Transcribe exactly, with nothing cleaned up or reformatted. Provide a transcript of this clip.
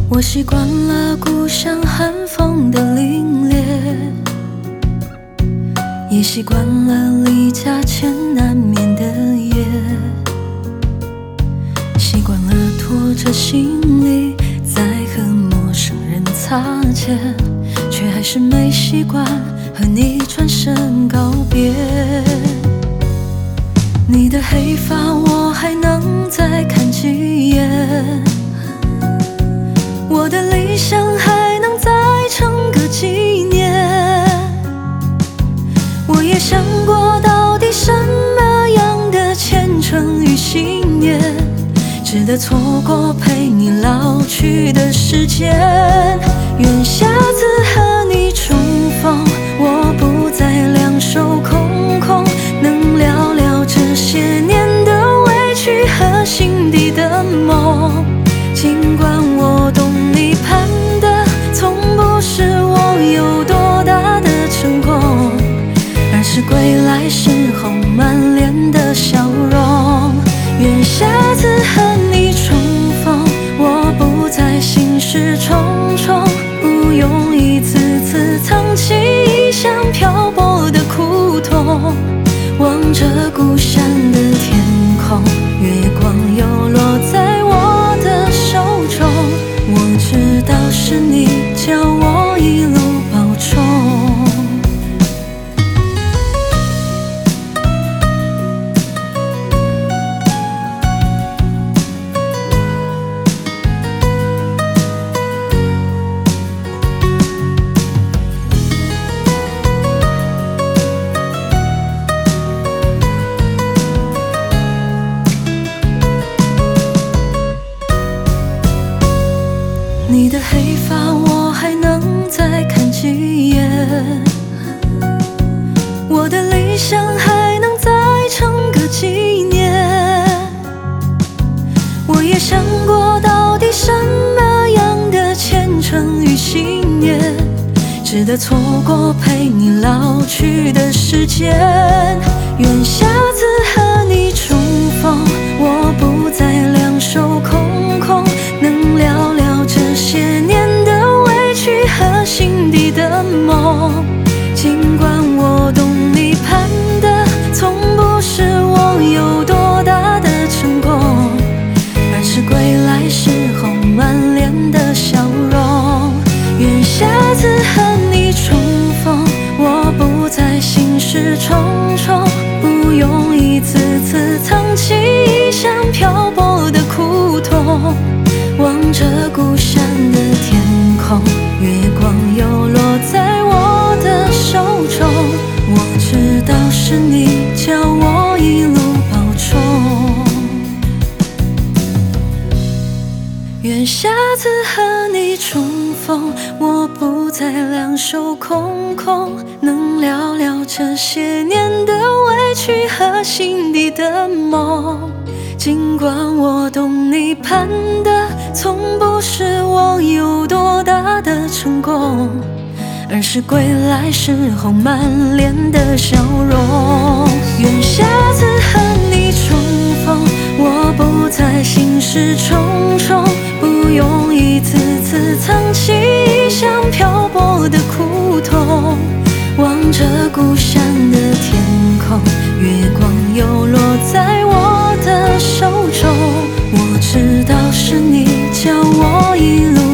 我习惯了故乡寒风的凛冽，也习惯了离家前难眠的夜，习惯了拖着行李在和陌生人擦肩，却还是没习惯和你转身告别。你的黑发我还能再看几眼，我的理想还能再撑个几年。我也想过到底什么样的虔诚与信念，值得错过陪你老去的时间。愿下次和你重逢，我不再两手空空，能聊聊这些年的委屈和心底的梦。尽管我懂你盼的从不是我有多大的成功，而是归来时候满脸的笑容。愿下次和你重逢，我不再心事重重，不用一次次藏起异乡漂泊的苦痛。望着故乡的天空，月光又落在我的手中，我知道是你叫我一路保重。你的黑发我还能再看几眼，我的理想还能再撑个几年。我也想过到底什么样的虔诚与信念，值得错过陪你老去的时间。愿下次和你重逢，我不再两手空空，能聊聊这些年的委屈和心底的梦。尽管我懂你盼的从不是我有多大的成功，而是归来时候满脸的笑容。愿下次和你重逢，我不再心事重重，不用一次次藏起异乡漂泊的苦痛。望着故乡的天空，月光又落在我的手中，我知道是你叫我一路保重。愿下次和你重逢，我不再两手空空，能聊聊这些年的委屈和心底的梦。尽管我懂你盼的从不是我有多大的成功，而是归来时候满脸的笑容。愿下次和你重逢，我不再心事重重，不用一次次藏起异乡漂泊的苦痛。望着故乡的天空，月光又落在我的手中，我知道是你叫我一路